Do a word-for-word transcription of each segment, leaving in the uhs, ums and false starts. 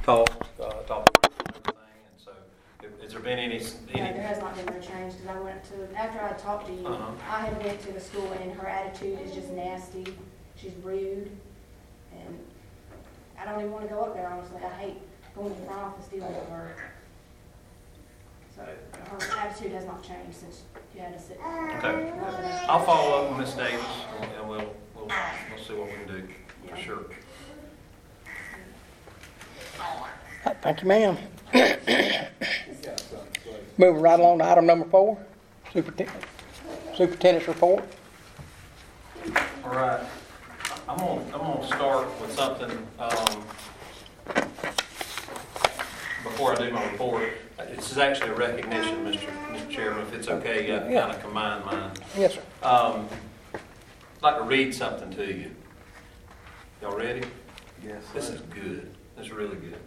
cost, uh, top of the roof and everything, and so, if- has there been any, No, any? there has not been no change, because I went to, after I talked to you, Uh-huh. I had went to the school and her attitude is just nasty. She's rude, and I don't even want to go up there, honestly. I hate going to the front office dealing with her. So her attitude has not changed since you had to sit. Okay. I'll follow up with Miss Davis, and and we'll, we'll, we'll see what we can do, for Yeah. sure. Thank you, ma'am. Moving right along to item number four, superintendent, superintendent's report. All right, I'm gonna, I'm gonna start with something, um, before I do my report. This is actually a recognition, Mister Mister Chairman, if it's okay, you Yeah. kind of combine mine. Yes, sir. Um, I'd like to read something to you. Y'all ready? Yes. This is good. This is really good.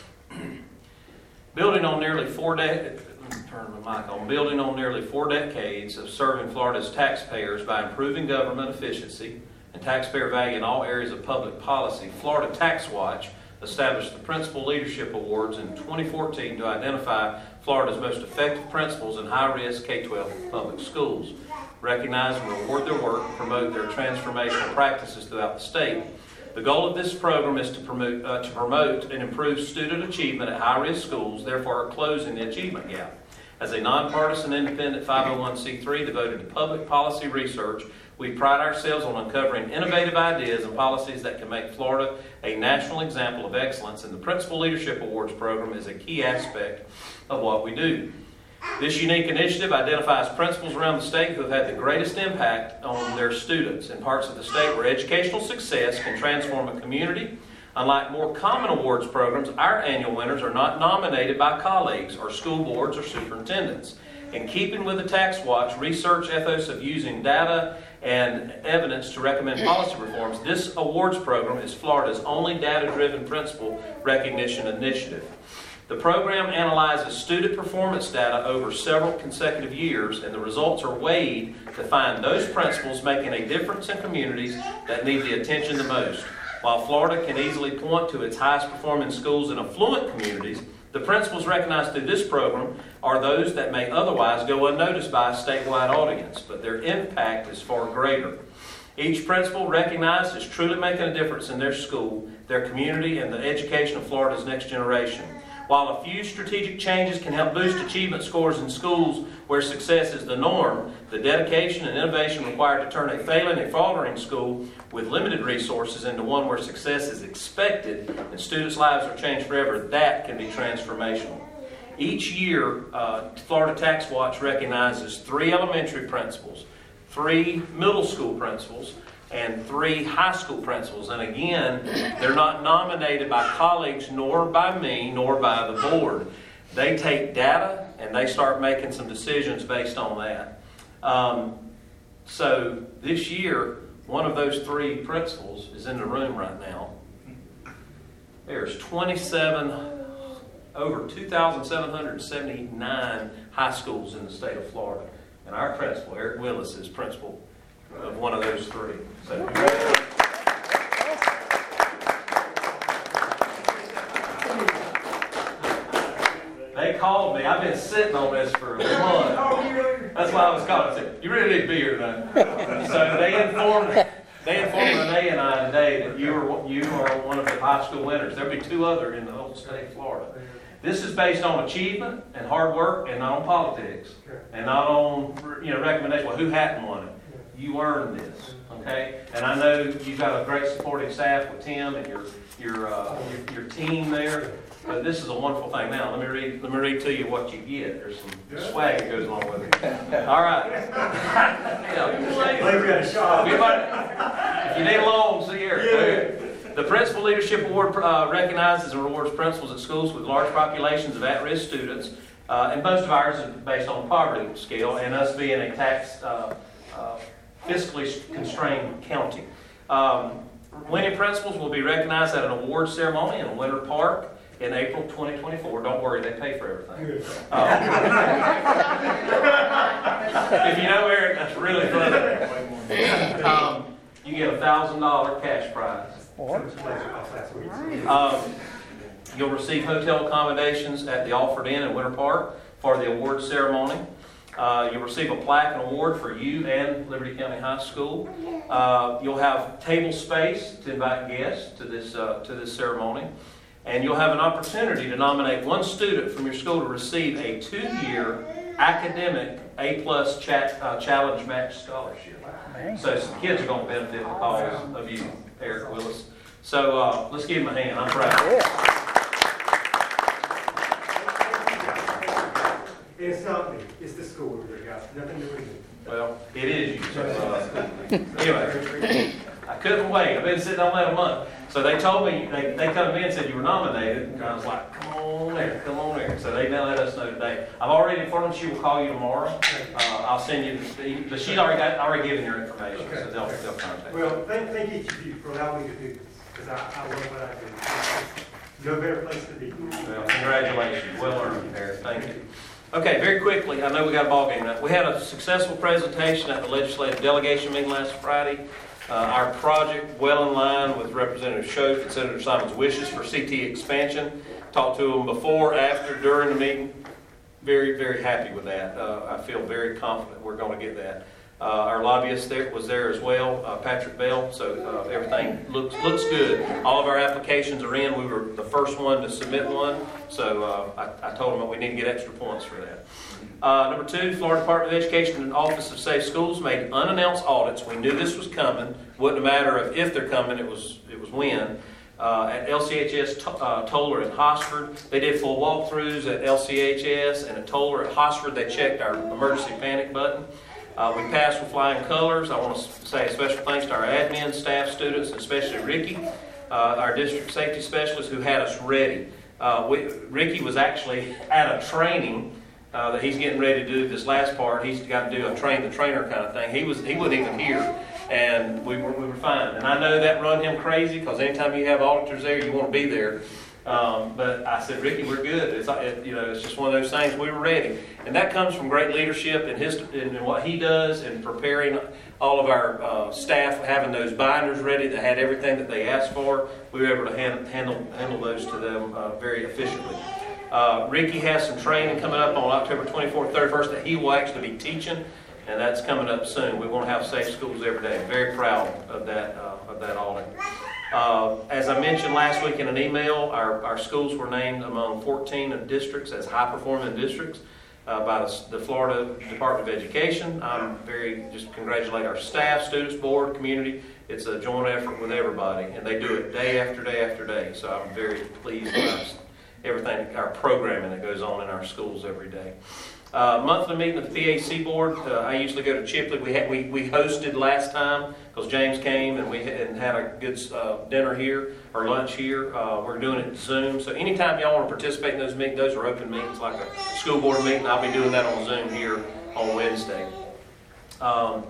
Building on nearly four decades, turn my mic on. Building on nearly four decades of serving Florida's taxpayers by improving government efficiency and taxpayer value in all areas of public policy, Florida Tax Watch established the Principal Leadership Awards in twenty fourteen to identify Florida's most effective principals in high-risk K twelve public schools, recognize and reward their work, and promote their transformational practices throughout the state. The goal of this program is to promote, uh, to promote and improve student achievement at high-risk schools, therefore closing the achievement gap. As a nonpartisan independent five oh one c three devoted to public policy research, we pride ourselves on uncovering innovative ideas and policies that can make Florida a national example of excellence, and the Principal Leadership Awards program is a key aspect of what we do. This unique initiative identifies principals around the state who have had the greatest impact on their students in parts of the state where educational success can transform a community. Unlike more common awards programs, our annual winners are not nominated by colleagues or school boards or superintendents. In keeping with the Tax Watch research ethos of using data and evidence to recommend policy reforms, this awards program is Florida's only data-driven principal recognition initiative. The program analyzes student performance data over several consecutive years, and the results are weighed to find those principals making a difference in communities that need the attention the most. While Florida can easily point to its highest performing schools in affluent communities, the principals recognized through this program are those that may otherwise go unnoticed by a statewide audience, but their impact is far greater. Each principal recognized is truly making a difference in their school, their community, and the education of Florida's next generation. While a few strategic changes can help boost achievement scores in schools where success is the norm, the dedication and innovation required to turn a failing and faltering school with limited resources into one where success is expected and students' lives are changed forever, that can be transformational. Each year, uh, Florida Tax Watch recognizes three elementary principals, three middle school principals, and three high school principals. And again, they're not nominated by colleagues, nor by me, nor by the board. They take data and they start making some decisions based on that. Um, so this year, one of those three principals is in the room right now. There's twenty-seven, over two thousand seven hundred seventy-nine high schools in the state of Florida. And our principal, Eric Willis, is principal of one of those three. So, they called me. I've been sitting on this for a month. That's why I was calling. I said, "You really need to be here tonight." So they informed they informed Renee and I today that you are you are one of the high school winners. There'll be two other in the whole state of Florida. This is based on achievement and hard work, and not on politics, and not on you know recommendation. Well, who hadn't won it? You earned this, okay? And I know you've got a great supporting staff with Tim and your your uh, your, your team there. But this is a wonderful thing. Now, let me read. Let me read to you what you get. There's some swag that goes along with it. All right. Yeah. If you need a loan, see here. The Principal Leadership Award uh, recognizes and rewards principals at schools with large populations of at-risk students, uh, and most of ours is based on the poverty scale, and us being a tax uh, uh, fiscally constrained county. Um, winning principals will be recognized at an award ceremony in Winter Park in April twenty twenty-four. Don't worry, they pay for everything. Um, if you know Eric, that's really funny. Um, you get a thousand dollar cash prize. Um, You'll receive hotel accommodations at the Alford Inn in Winter Park for the award ceremony. Uh, you'll receive a plaque and award for you and Liberty County High School. Uh, you'll have table space to invite guests to this uh, to this ceremony. And you'll have an opportunity to nominate one student from your school to receive a two-year academic A-plus cha- uh, challenge match scholarship. So some kids are going to benefit because of you, Eric Willis. So uh, let's give him a hand. I'm proud. Yeah. It's not me. It's the school, guys. Nothing to do with me. Well, it is you. So, uh, anyway, I couldn't wait. I've been sitting on that a month. So they told me, they, they come to me and said you were nominated. And I was like, come on there, come on there. So they now let us know today. I've already informed them she will call you tomorrow. Uh, I'll send you the, but she's already got, already given your information. Okay. So they'll, they'll contact you. Well, thank, thank each of you for allowing me to do this, because I, I love what I do. No better place to be. Well, congratulations. Well earned, Eric. Thank you. Okay, very quickly, I know we got a ball game now. We had a successful presentation at the legislative delegation meeting last Friday. Uh, our project, well in line with Representative Schoaf and Senator Simon's wishes for C T expansion. Talked to them before, after, during the meeting. Very, very happy with that. Uh, I feel very confident we're going to get that. Uh, our lobbyist there was there as well, uh, Patrick Bell. So uh, everything looks looks good. All of our applications are in. We were the first one to submit one. So uh, I, I told them that we need to get extra points for that. Uh, number two, Florida Department of Education and Office of Safe Schools made unannounced audits. We knew this was coming. Wouldn't matter of if they're coming, it was it was when. Uh, at L C H S to, uh, Toller and Hosford, they did full walkthroughs at L C H S, and at Toller at Hosford, they checked our emergency panic button. Uh, we passed with flying colors. I want to say a special thanks to our admin, staff, students, and especially Ricky, uh, our district safety specialist, who had us ready. Uh, we, Ricky was actually at a training uh, that he's getting ready to do this last part. He's got to do a train the trainer kind of thing. He was he wasn't even here, and we were we were fine. And I know that run him crazy because anytime you have auditors there, you want to be there. Um, but I said, Ricky, we're good. It's it, you know, it's just one of those things. We were ready, and that comes from great leadership in his in what he does and preparing all of our uh, staff, having those binders ready that had everything that they asked for. We were able to hand, handle handle those to them uh, very efficiently. Uh, Ricky has some training coming up on October twenty-fourth, thirty-first that he will actually be teaching, and that's coming up soon. We want to have safe schools every day. Very proud of that uh, of that audit. Uh, as I mentioned last week in an email, our, our schools were named among fourteen of districts as high-performing districts uh, by the, the Florida Department of Education. I'm very, just congratulate our staff, students, board, community. It's a joint effort with everybody, and they do it day after day after day. So I'm very pleased with everything, our programming that goes on in our schools every day. Uh, monthly meeting of the P A C board. Uh, I usually go to Chipley. We had we, we hosted last time because James came and we had, and had a good uh, dinner here or lunch here. Uh, we're doing it Zoom. So anytime y'all want to participate in those meetings, those are open meetings like a school board meeting. I'll be doing that on Zoom here on Wednesday. Um,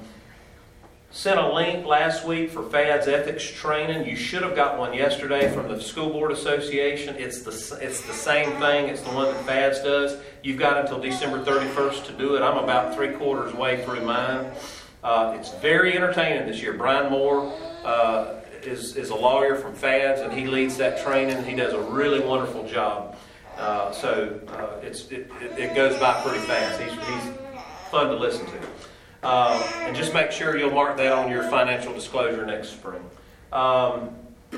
Sent a link last week for F A D S ethics training. You should have got one yesterday from the School Board Association. It's the it's the same thing. It's the one that F A D S does. You've got until December thirty-first to do it. I'm about three quarters way through mine. Uh, it's very entertaining this year. Brian Moore uh, is is a lawyer from F A D S, and he leads that training. He does a really wonderful job. Uh, so uh, it's it, it, it goes by pretty fast. He's he's fun to listen to. Uh, and just make sure you'll mark that on your financial disclosure next spring. Um,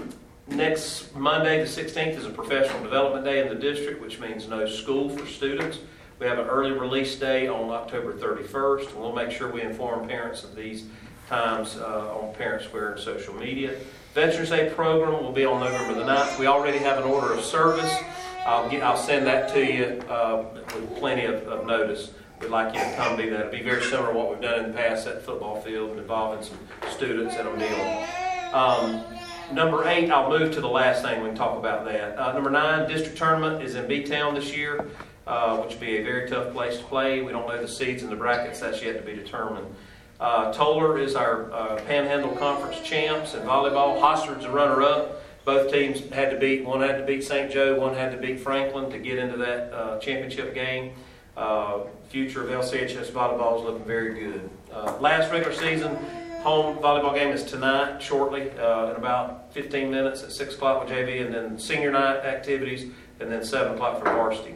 next Monday, the sixteenth, is a professional development day in the district, which means no school for students. We have an early release day on October thirty-first. We'll make sure we inform parents of these times uh, on Parent Square and social media. Veterans Day program will be on November the ninth. We already have an order of service. I'll, get, I'll send that to you uh, with plenty of, of notice. We'd like you to come be that. It'll be very similar to what we've done in the past at the football field, involving some students at a meal. Um, number eight, I'll move to the last thing. We can talk about that. Uh, number nine, district tournament is in B-Town this year, uh, which will be a very tough place to play. We don't know the seeds and the brackets. That's yet to be determined. Uh, Toller is our uh, Panhandle Conference champs in volleyball. Hosford's a runner-up. Both teams had to beat, one had to beat Saint Joe, one had to beat Franklin to get into that uh, championship game. Uh, future of L C H S volleyball is looking very good. Uh, last regular season, home volleyball game is tonight, shortly, uh, in about fifteen minutes at six o'clock with J V, and then senior night activities, and then seven o'clock for varsity.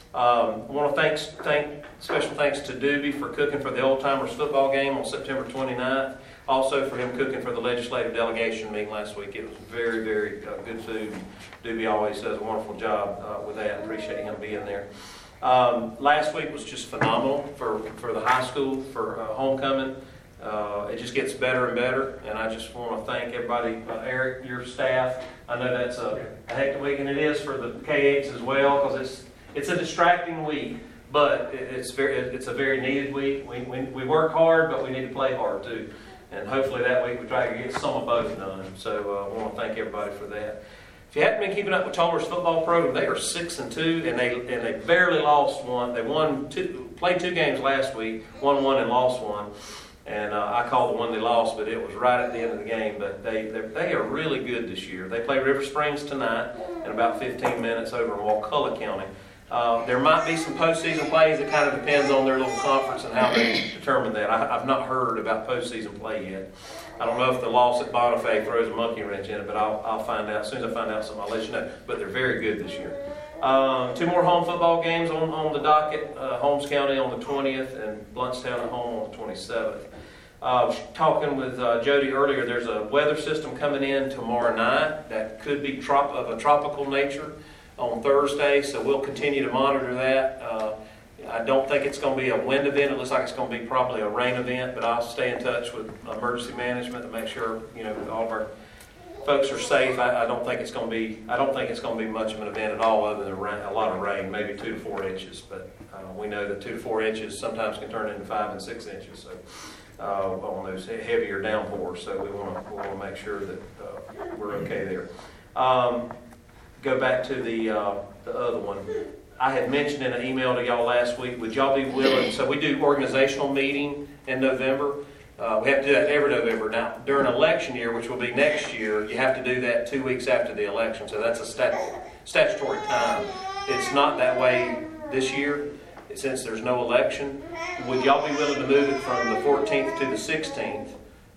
Um, I want to thank, thank, special thanks to Doobie for cooking for the Old Timers football game on September twenty-ninth. Also for him cooking for the legislative delegation meeting last week. It was very, very uh, good food. Doobie always does a wonderful job uh, with that. Appreciate him being there. Um, last week was just phenomenal for, for the high school, for uh, homecoming. Uh, it just gets better and better, and I just want to thank everybody, uh, Eric, your staff. I know that's a, a hectic week, and it is for the K eights as well, because it's it's a distracting week, but it, it's very it's a very needed week. We, we we work hard, but we need to play hard too, and hopefully that week we try to get some of both done. So uh, I want to thank everybody for that. If you haven't been keeping up with Chalmers football program, they are six and two, and they and they barely lost one. They won two, played two games last week, won one and lost one. And uh, I called the one they lost, but it was right at the end of the game. But they they are really good this year. They play River Springs tonight in about fifteen minutes over in Wakulla County. Uh, there might be some postseason plays. It kind of depends on their little conference and how they determine that. I, I've not heard about postseason play yet. I don't know if the loss at Bonifay throws a monkey wrench in it, but I'll, I'll find out. As soon as I find out something, I'll let you know. But they're very good this year. Uh, two more home football games on, on the docket. Uh, Holmes County on the twentieth and Bluntstown at home on the twenty-seventh. Uh, talking with uh, Jody earlier, there's a weather system coming in tomorrow night that could be trop- of a tropical nature on Thursday, so we'll continue to monitor that. Uh, I don't think it's going to be a wind event. It looks like it's going to be probably a rain event, but I'll stay in touch with emergency management to make sure, you know, all of our folks are safe. I, I don't think it's going to be. I don't think it's going to be much of an event at all, other than rain, a lot of rain, maybe two to four inches. But uh, we know that two to four inches sometimes can turn into five and six inches. So. Uh, on those heavier downpours, so we want to we want to make sure that uh, we're okay there. Um, go back to the uh, the other one. I had mentioned in an email to y'all last week. Would y'all be willing? So we do organizational meeting in November. Uh, we have to do that every November. Now during election year, which will be next year, you have to do that two weeks after the election. So that's a stat- statutory time. It's not that way this year. Since there's no election, would y'all be willing to move it from the fourteenth to the sixteenth?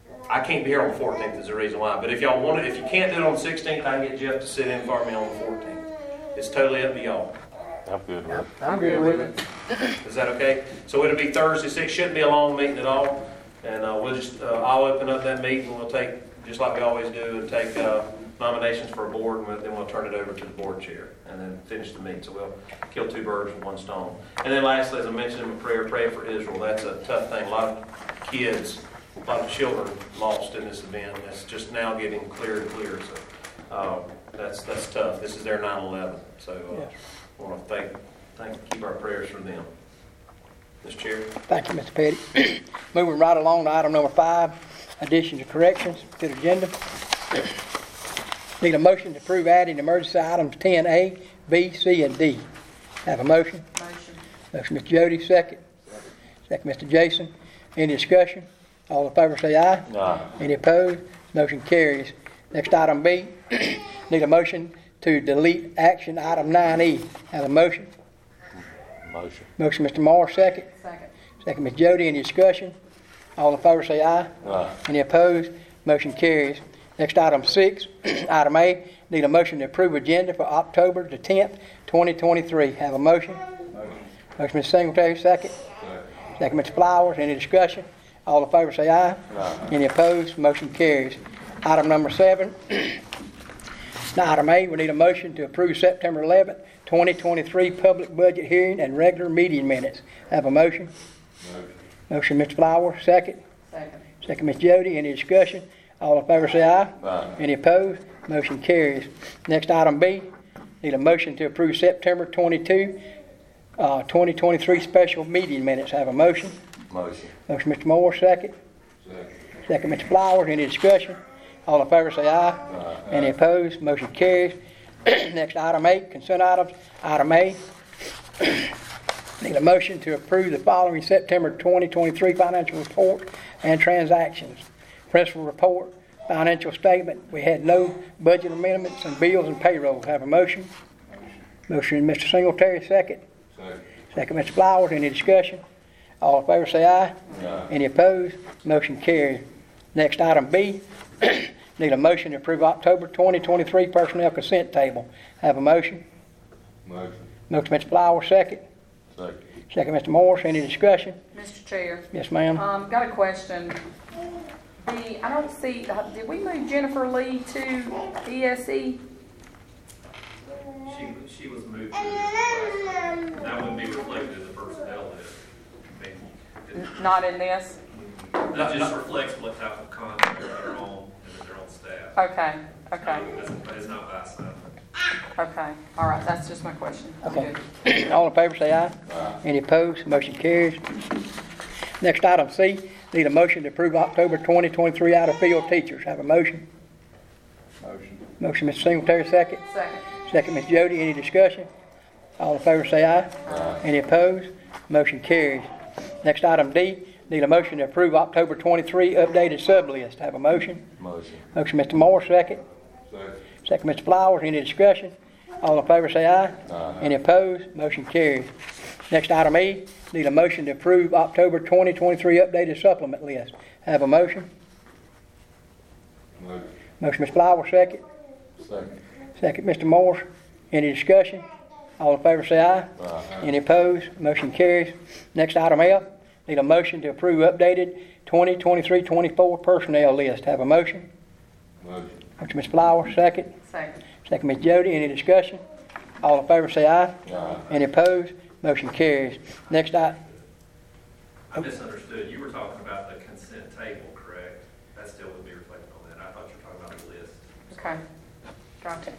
I can't be here on the fourteenth is the reason why. But if y'all want it, if you can't do it on the sixteenth, I can get Jeff to sit in for me on the fourteenth. It's totally up to y'all. I'm good with it. I'm good with it. Is that okay? So it'll be Thursday. So it shouldn't be a long meeting at all. And uh, we'll just, uh, I'll open up that meeting. We'll take, just like we always do, and take uh, nominations for a board, and then we'll turn it over to the board chair and then finish the meeting. So we'll kill two birds with one stone. And then lastly, as I mentioned in my prayer, pray for Israel. That's a tough thing. A lot of kids, a lot of children lost in this event. It's just now getting clearer and clearer. So uh, that's that's tough. This is their nine eleven. So uh, Yes. I want to thank, thank, keep our prayers for them. Mister Chair. Thank you, Mister Petty. Moving right along to item number five, additions or corrections to the agenda. Need a motion to approve adding emergency items ten A, B, C, and D. Have a motion? Motion. Motion, Mister Jody, second. Second, Mister Jason. Any discussion? All in favor say aye. Aye. Any opposed? Motion carries. Next item B, need a motion to delete action item nine E. Have a motion? Motion. Motion, Mister Moore, second. Second. Second, Miz Jody. Any discussion? All in favor say aye. Aye. Any opposed? Motion carries. Next item six, item A, need a motion to approve agenda for October the tenth, twenty twenty-three. Have a motion? Motion. Motion, Mister Singletary, second. Second. Second, Mister Flowers. Any discussion? All in favor say aye. Aye. Any opposed? Motion carries. Item number seven. Now, item A, we need a motion to approve September eleventh, twenty twenty-three public budget hearing and regular meeting minutes. Have a motion? Motion. Motion, Mister Flowers, second. Second. Second, Miz Jody. Any discussion? All in favor say aye. Aye. Any opposed? Motion carries. Next item B, need a motion to approve September twenty-second, uh, twenty twenty-three special meeting minutes. Have a motion? Motion. Motion, Mister Moore, second. Second. Second, Mister Flowers. Any discussion? All in favor say aye. Aye. Any opposed? Motion carries. Next item eight, consent items. Item A, need a motion to approve the following September twenty twenty-three financial report and transactions. Principal report, financial statement. We had no budget amendments and bills and payroll. Have a motion? Motion, Mister Singletary, second. Second. Second, Mister Flowers. Any discussion? All in favor say aye. Aye. Any opposed? Motion carried. Next, item B, need a motion to approve October twenty twenty-three personnel consent table. Have a motion? Motion. Motion, Mister Flowers, second. Second. Second, Mister Morris. Any discussion? Mister Chair, Yes, ma'am. um, got a question. The, I don't see, uh, did we move Jennifer Lee to E S E? She, she was moved to a different class, and that wouldn't be reflected in the personnel list. I mean, N- Not in this? It it just reflects what type of contract they're on and their own staff. Okay, okay, It's, it's not by assignment. okay. All right, that's just my question. I'm Okay. good. All in favor, say aye. Any opposed? Motion carries. Next, item C, need a motion to approve October twenty twenty-three out-of-field teachers. Have a motion? Motion. Motion, Mister Singletary, second. Second. Second, Miss Jody. Any discussion? All in favor, say aye. Any opposed? Motion carries. Next, item D, need a motion to approve October twenty-three updated sub-list. Have a motion? Motion. Motion, Mister Moore, second. Second. Second, Mister Flowers. Any discussion? All in favor, say aye. Aye. Any opposed? Motion carries. Next, item E, need a motion to approve October twenty twenty-three updated supplement list. Have a motion? Motion. Motion, Mister Flowers, second. Second. Second, Mister Morris. Any discussion? All in favor, say aye. Aye. Any opposed? Motion carries. Next, item F, need a motion to approve updated twenty twenty-three twenty-four personnel list. Have a motion? Motion. Motion, Mister Flowers, second. Second. Second, Miz Jody. Any discussion? All in favor, say aye. Aye. Any opposed? Motion carries. Next, I, I misunderstood. You were talking about the consent table, correct? That still would be reflected on that. I thought you were talking about the list. Okay. Gotcha.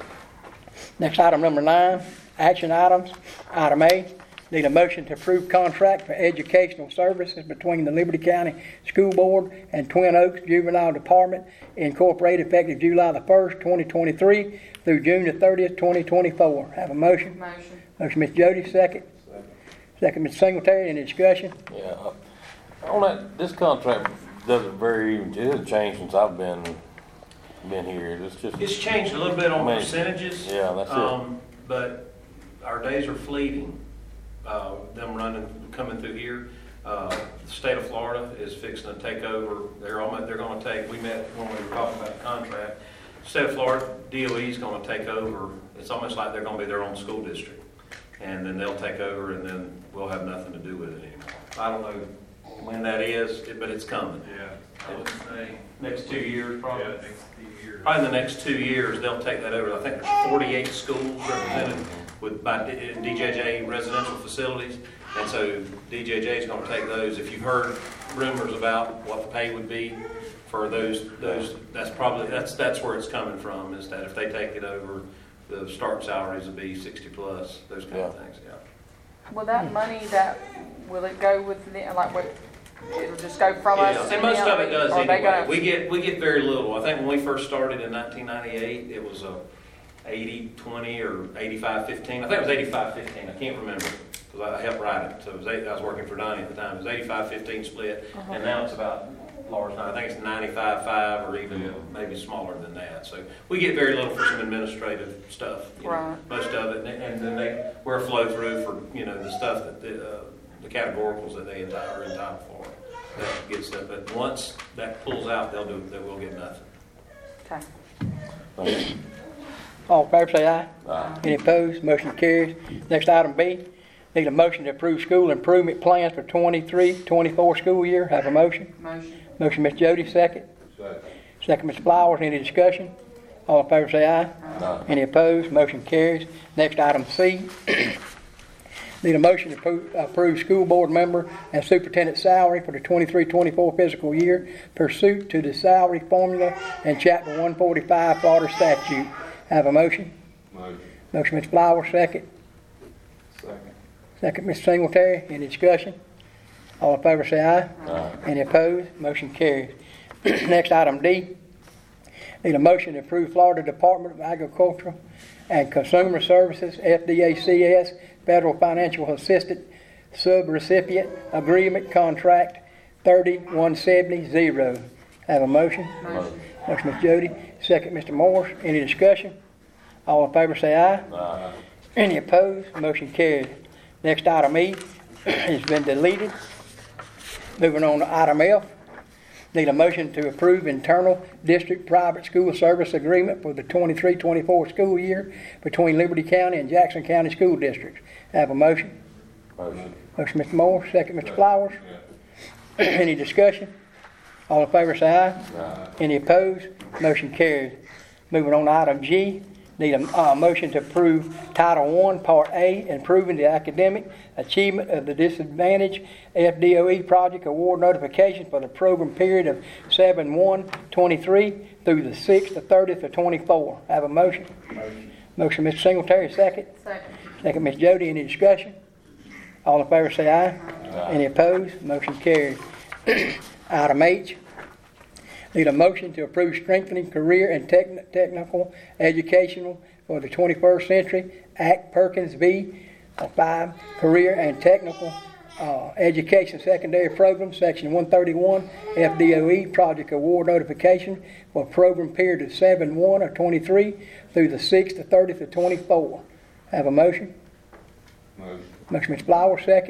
next item number nine, action items. Item A, need a motion to approve contract for educational services between the Liberty County School Board and Twin Oaks Juvenile Department Incorporated effective July the first, twenty twenty-three through June the thirtieth, twenty twenty-four. Have a motion? Motion. Motion, Miz Jody, second. Second. Second, Miz Singletary. Any discussion? Yeah. uh, On that, this contract doesn't very, it hasn't changed since I've been, been here. It's just, It's changed a little bit on Man. percentages. Yeah, that's it. um, But our days are fleeting, uh, them running, coming through here. Uh, The state of Florida is fixing to take over, they're almost, they're gonna take, we met when we were talking about the contract. State of Florida, D O E's gonna take over, it's almost like they're gonna be their own school district. And then they'll take over and then we'll have nothing to do with it anymore. I don't know when that is, but it's coming. Yeah, I would say, Next two years, probably. yeah, next few years. Probably in the next two years, they'll take that over. I think there's forty-eight schools represented with, by D J J residential facilities. And so D J J is gonna take those. If you've heard rumors about what the pay would be for those, those, that's probably, that's, that's where it's coming from, is that if they take it over, the start salaries will be sixty plus, those kind of Yeah. things, yeah. Will that money that, will it go with the, like, what, it'll just go from us? Yeah, to and most them, of it does or they anyway. gonna- We get, we get very little. I think when we first started in nineteen ninety-eight, it was a eighty twenty or eighty-five fifteen. I think it was eighty-five fifteen. I can't remember because I helped write it. So it was eight, I was working for Donnie at the time. It was eighty-five fifteen split. Uh-huh. And now it's about, large, I think it's ninety-five five or even maybe smaller than that. So we get very little for some administrative stuff. you know, Right. Most of it. And and then they, we're a flow through for, you know, the stuff that, the, uh, the categoricals that they enti- are entitled for. That gets that, but once that pulls out, they'll do, they will get nothing. Okay. Thank you. All in favor, say aye. Aye. Any opposed? Motion carries. Next, item B, need a motion to approve school improvement plans for twenty-three twenty-four school year. Have a motion? Motion. Motion, Miz Jody, second. Second. Second, Mister Flowers. Any discussion? All in favor, say aye. Aye. Any opposed? Motion carries. Next, item C, need a motion to approve, approve school board member and superintendent salary for the twenty-three twenty-four fiscal year pursuant to the salary formula and chapter one forty-five Florida statute. Have a motion? Motion. Motion, Mister Flowers, second. Second. Second, Mister Singletary. Any discussion? All in favor, say aye. Aye. Any opposed? Motion carries. Next, item D. Need a motion to approve Florida Department of Agriculture and Consumer Services, F D A C S, Federal Financial Assistance Subrecipient Agreement Contract thirty-one seventy zero. Have a motion? Motion. Motion, Miz Jody. Second, Mister Morris. Any discussion? All in favor, say aye. Aye. Any opposed? Motion carries. Next, item E has been deleted. Moving on to item F. Need a motion to approve internal district private school service agreement for the twenty-three twenty-four school year between Liberty County and Jackson County School Districts. Have a motion? Motion. Motion, Mister Moore, second, Mister Flowers. Any discussion? All in favor say aye. Aye. Any opposed? Motion carries. Moving on to item G. Need a uh, motion to approve Title One, Part A, improving the academic achievement of the disadvantaged F D O E project award notification for the program period of seven one twenty-three through the sixth to thirtieth of twenty-four. Have a motion? Motion. Motion, Mister Singletary, second. Second. Second, Miss Jody. Any discussion? All in favor say aye. Aye. Any opposed? Motion carries. Item H. Need a motion to approve strengthening career and techn- technical educational for the twenty-first century. Act Perkins v. five, Career and Technical uh, Education Secondary Program, Section one thirty-one, F D O E Project Award Notification for program period of seven one of twenty-three through the sixth to thirtieth of twenty-four. Have a motion? Motion. Motion, Mister Flowers, second.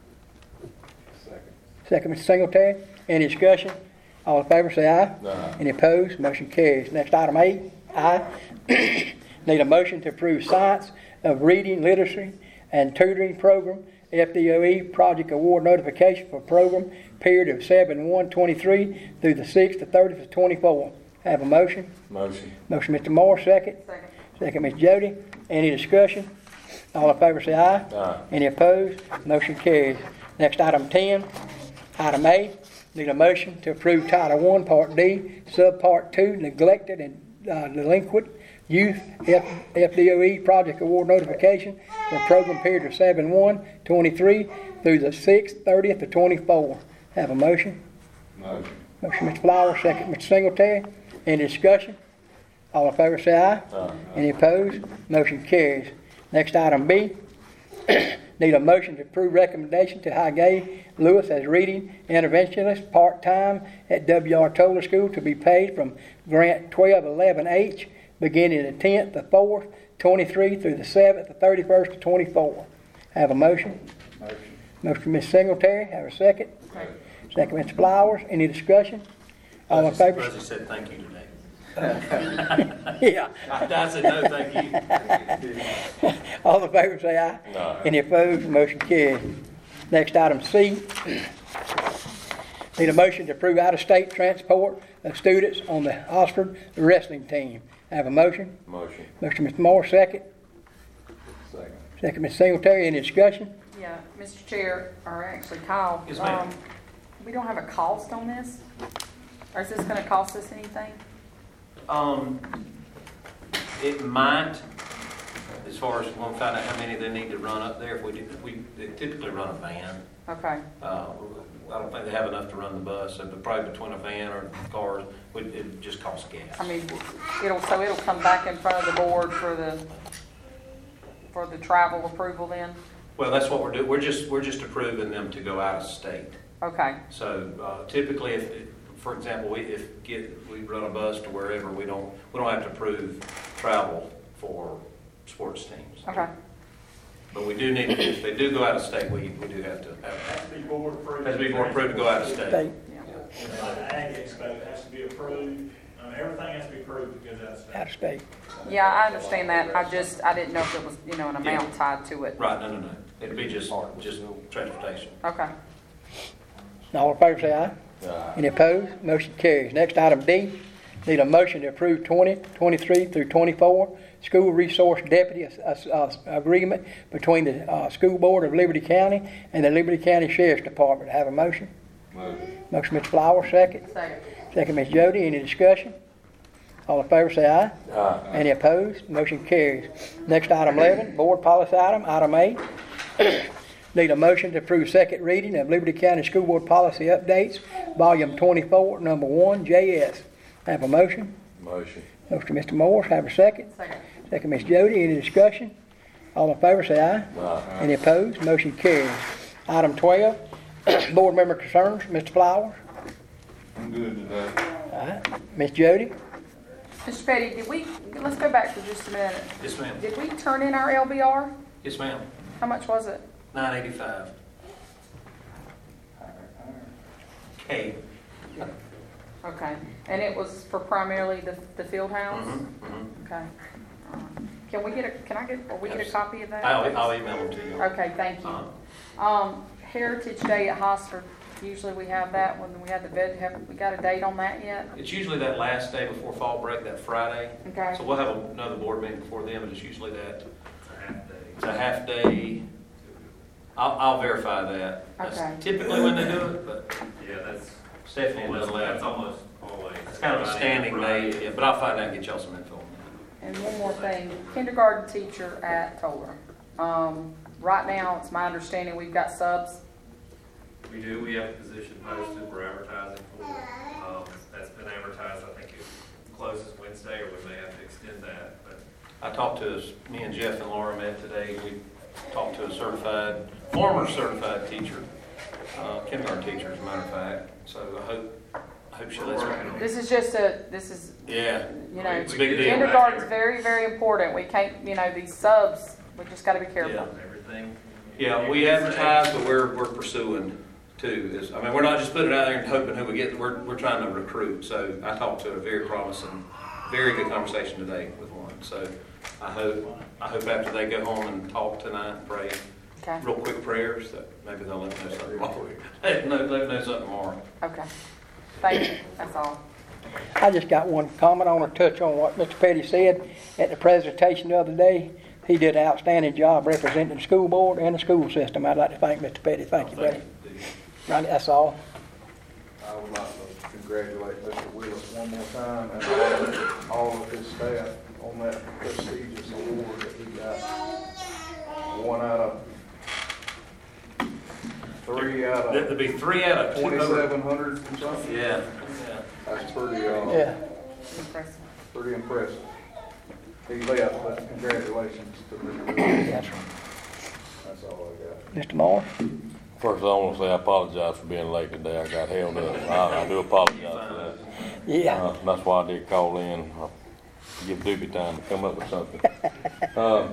Second. Second, Mister Singletary. Any discussion? All in favor say aye. Aye. Any opposed? Motion carries. Next item eight, aye. Need a motion to approve science of reading, literacy, and tutoring program, F D O E project award notification for program period of seven one twenty-three through the sixth to thirtieth of twenty-four. Have a motion? Motion. Motion, Mister Moore, second. Second. Second, Miss Jody. Any discussion? All in favor say aye. Aye. Any opposed? Motion carries. Next item ten, item A. Need a motion to approve Title One, Part D, Subpart Two, neglected and uh, delinquent youth F- FDOE project award notification for program period of seven one twenty-three through the sixth thirtieth of twenty-four. Have a motion? Motion. Motion, Mister Flowers, second, Mister Singletary. Any discussion? All in favor say aye. Aye. Any opposed? Motion carries. Next item B. Need a motion to approve recommendation to hire Gay Lewis as reading interventionist part-time at W R Toller School to be paid from grant twelve eleven H beginning the tenth the fourth, twenty-three through the seventh, the thirty-first of twenty-four. Have a motion? Motion. Motion, Miz Singletary. Have a second? Second. Second, Mister Flowers. Any discussion? All in favor? Rosie said thank you today. Yeah. I I said no, thank you. All in favor say aye. Aye. Any opposed? Motion carries. Next item C. Need a motion to approve out-of-state transport of students on the Oxford wrestling team. Have a motion? Motion. Motion, Mister Moore, second. Second. Second, Mister Singletary. Any discussion? Yeah, Mister Chair, or actually Kyle. Yes, ma'am. um, We don't have a cost on this? Or is this gonna cost us anything? Um, it might, as far as we'll find out how many they need to run up there. If we, did- we they typically run a van. Okay, Uh, I don't think they have enough to run the bus, so but probably between a van or cars, would it just costs gas. I mean, it'll, so it'll come back in front of the board for the, for the travel approval then? Well, that's what we're doing. We're just, we're just approving them to go out of state. Okay, So uh, typically, if, for example, we, if get, we run a bus to wherever, we don't, we don't have to approve travel for sports teams. okay, But we do need, if they do go out of state, we, we do have to have, Has to be board approved. has to be more approved to go out of State. state. yeah. Like the Ag Expo has to be approved, I mean, everything has to be approved because that's. Out of state. Yeah, I understand that, I just, I didn't know if it was, you know, an amount tied to it. Right, no, no, no. It'd be just, just transportation. Okay, All in favor say aye. Aye. Any opposed? Motion carries. Next item D. Need a motion to approve twenty twenty-three through twenty-four school resource deputy uh, uh, agreement between the uh, School Board of Liberty County and the Liberty County Sheriff's Department. Have a motion? Motion. Motion, Mister Flowers, second. second. Second, Miz Jody. Any discussion? All in favor say aye. Aye. Any opposed? Motion carries. Next item eleven, board policy item, item A. Need a motion to approve second reading of Liberty County School Board Policy Updates, Volume twenty-four, Number one, J S. Have a motion? Motion. Motion, Mister Morris. Have a second. Second. Second, Miz Jody. Any discussion? All in favor say aye. Aye. Any opposed? Motion carries. Item twelve, board member concerns, Mister Flowers. I'm good today. All right. Miz Jody. Mister Petty, did we, let's go back for just a minute. Yes, ma'am. Did we turn in our L B R? Yes, ma'am. How much was it? Nine eighty-five. K. Okay, and it was for primarily the, the field house? Mhm, mhm. Okay. Uh, Can we get a, can I get, or we get a copy of that? I'll, I'll email them to you. Okay, thank you. Uh-huh. Um, Heritage Day at Hosford, usually we have that when we have the bed, have, we got a date on that yet? It's usually that last day before fall break, that Friday. Okay, So we'll have another board meeting before then, but it's usually that. It's a half day. It's a half day. I'll, I'll verify that. That's Okay. typically when they do it, but Yeah, that's Stephanie almost, doesn't let that's it. almost always. It's kind of a standing day, yeah, but I'll find out and get y'all some info on and one more thing, kindergarten teacher at Toller. Um, right now, it's my understanding we've got subs. We do, we have a position posted, we're advertising for, um, that's been advertised, I think it closes Wednesday, or we may have to extend that, but that. I talked to us, me and Jeff and Laura met today. We talked to a certified, former certified teacher, uh, kindergarten teacher, as a matter of fact. So I hope, I hope she lets me. This is just a, this is, Yeah, you know, it's a big deal. kindergarten's very, very important. We can't, you know, these subs, we just gotta be careful. Yeah. everything. Yeah, we advertise, but we're, we're pursuing too. Is, I mean, we're not just putting it out there and hoping who we get, we're, we're trying to recruit. So I talked to a very promising, very good conversation today with one. So I hope, I hope after they go home and talk tonight and pray, Okay, real quick prayers, that maybe they'll let me know something tomorrow. Let me know, let me know something tomorrow. okay. Thank you, that's all. I just got one comment. I want to touch on what Mister Petty said at the presentation the other day. He did an outstanding job representing the school board and the school system. I'd like to thank Mister Petty. Thank you, buddy. Right, that's all. I would like to congratulate Mister Willis one more time and all of his staff on that prestigious award that he got. One out of three out There'd of be three out of twenty. twenty-seven hundred and something. Yeah, yeah. That's pretty, uh, Yeah. Impressive. pretty impressive. He left, but congratulations to Mister Willis. That's right. That's all I got. Mister Moore? First, I want to say I apologize for being late today. I got held up. I, I do apologize for that. Yeah. Uh, that's why I did call in. I'll give Doobie time to come up with something. Um,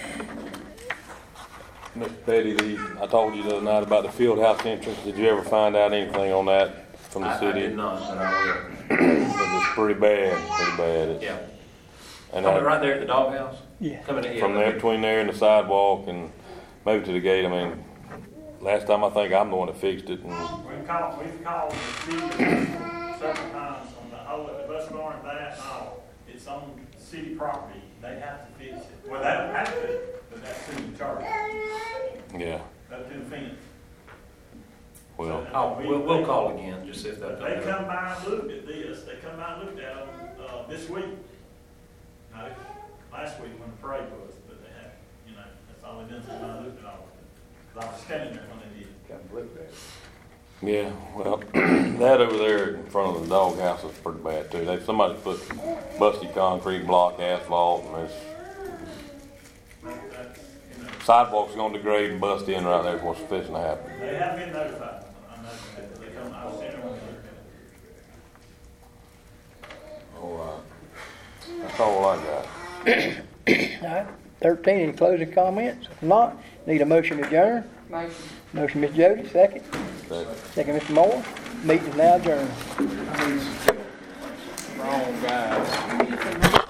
Mister Petty, the, I told you the other night about the field house entrance. Did you ever find out anything on that from the I, I city? did not, but I will. It's pretty bad, pretty bad. It's- Yeah. And Coming I, right there at the doghouse? Yeah. Coming in. from there, between there and the sidewalk and maybe to the gate, I mean, last time I think I'm the one that fixed it. And We've called, we've called the city several times on the, oh, the bus barn, that, no, it's on city property, they have to fix it. Well, they don't have to, but that's who in charge, yeah, up to the fence. well, Oh, we'll, we'll call again, just see if that. But they come by and looked at this, they come by and looked at them, uh, this week. Not last week when the parade was, but they have, you know, that's all they done, since I looked at all of it. 'Cause I was standing there when they did. Kind of looked at it. yeah, well, that over there in front of the doghouse is pretty bad too. They, somebody put busty concrete block asphalt and there's That- That's, you know, sidewalks gonna degrade and bust in right there is what's fixing to happen. they have been notified. I know that they come, I was standing when they looked at it. All right. That's all I got. All right. thirteen, any closing comments? If not, need a motion to adjourn. Motion. Motion, Mister Jody, second. Second. Second, Mister Moore. Meeting is now adjourned. Wrong guys.